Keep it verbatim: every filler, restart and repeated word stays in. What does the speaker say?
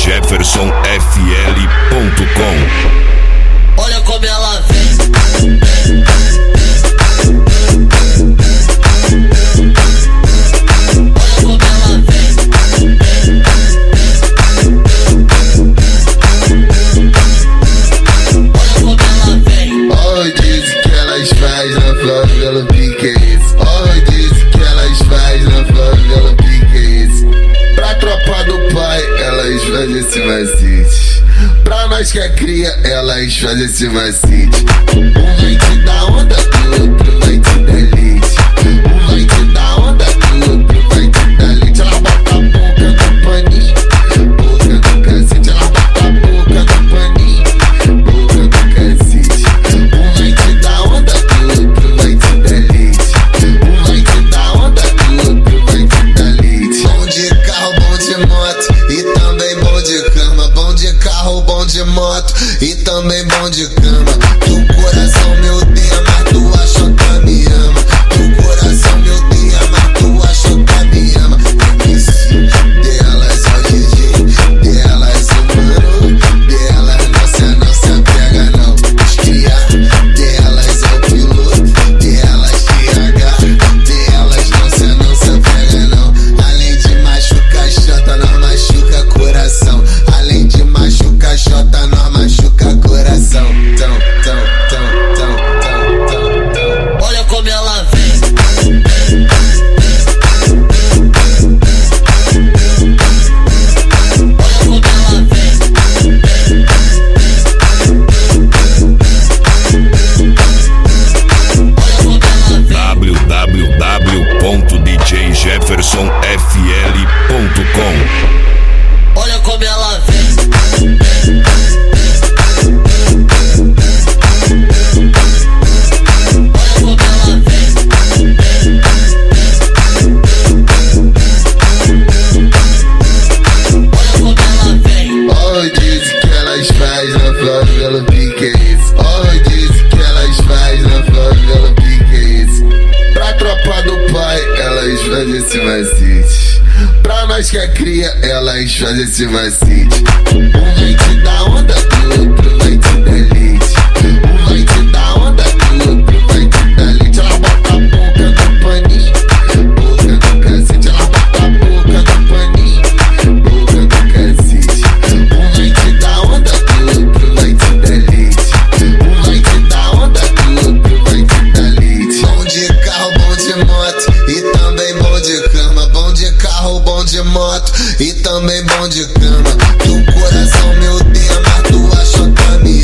Jefferson F L ponto com. Olha como ela vem. Favela Piquez, oh, disse que elas faz na favela Piquez. Pra tropa do pai, elas fazem esse macete. Pra nós que é cria, elas fazem esse macete. Um vai te dar onda, o outro vai te dar leite. Um vai te dar onda, o outro vai te dar leite. Ela bota a boca no paninho, boca do cacete. Ela bota a boca no paninho, boca do cacete. Um vai te dar onda, o outro vai te dar leite. Um vai te dar onda, o outro vai te dar leite. Bom de carro, bom de moto e também bom de cama. Bom de carro, bom de moto e também bom de cama. Do coração me odeia, mas tu achou que me ama. Do coração me odeia, mas tu achou que me ama. M C delas é o D J, delas é o mano, delas não se, não se apega não. Os cria, delas é o piloto, delas T H, delas não se, não se apega não. Além de machucar chota, nós machuca coração. Além de machucar chota, nós machuca coração. Tão, tão, tão, tão, tão, tão, tão. Olha como ela vem. w w w ponto d j jefferson f l ponto com. Olha como ela vem. Favela Piquez, oh, disse que elas faz na favela Piquez. Pra tropa do pai, elas fazem esse macete. Pra nós que é cria, elas fazem esse macete. Um vai te dar onda, o outro vai te dar leite. Um vai te dar onda, o outro vai te dar leite. Ela bota a boca no paninho, boca do cacete. Ela bota a boca no paninho, boca do cacete. Um vai te dar onda, o outro vai te dar leite. Um vai te dar onda, o outro vai te dar leite. Bom de carro, bom de moto e também bom de cama. Bom de carro, bom de moto e também bom de cama. Do coração me odeia, mas tu achou que me